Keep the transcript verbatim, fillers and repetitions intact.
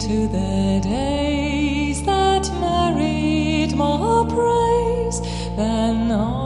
to the days that merit more praise than all